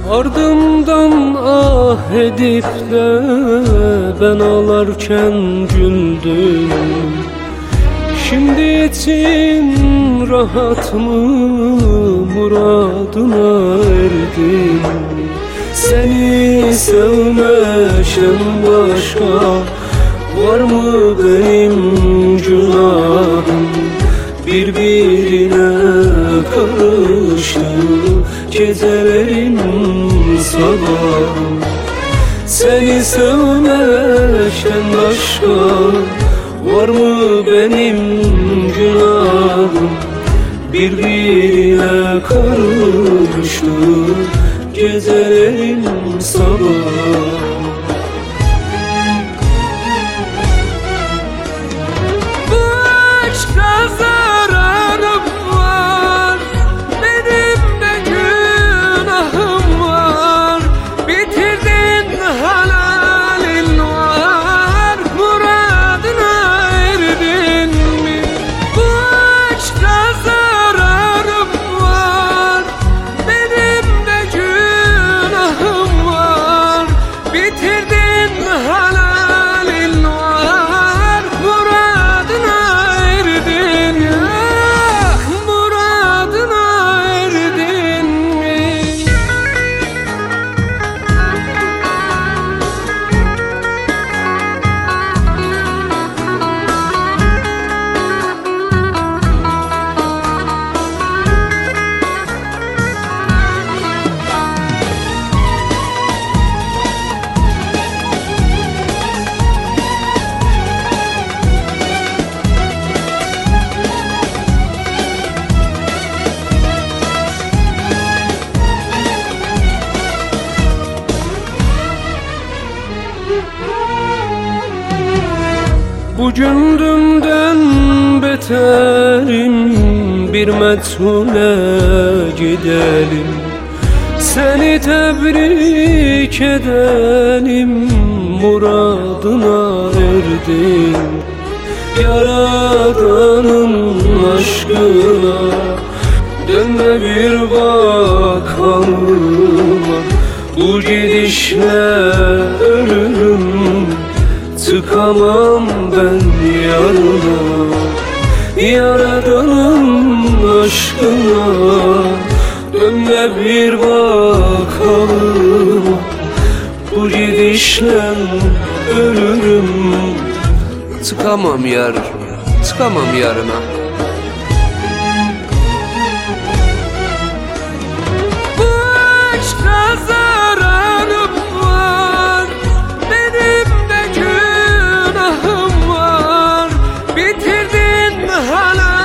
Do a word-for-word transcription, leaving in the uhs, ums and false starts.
Ardımdan ah edip de ben ağlarken güldün. Şimdi için rahat mı, muradına erdin? Seni sevmeşen başka var mı benim günahım? Birbirine karıştı gecelerin sabahım. Seni sevmeşen başka var mı benim günahım? Birbirine karıştı gecelerin sabahı. Bugün dünden beterim, bir methule gidelim. Seni tebrik edelim, muradına erdin. Yaradanın aşkına dönme bir bakalım. Bu gidişle ölürüm, çıkamam ben yarına. Yaradanın aşkına dönme bir bakalım. Bu gidişle ölürüm, çıkamam yar, çıkamam yarına. Hala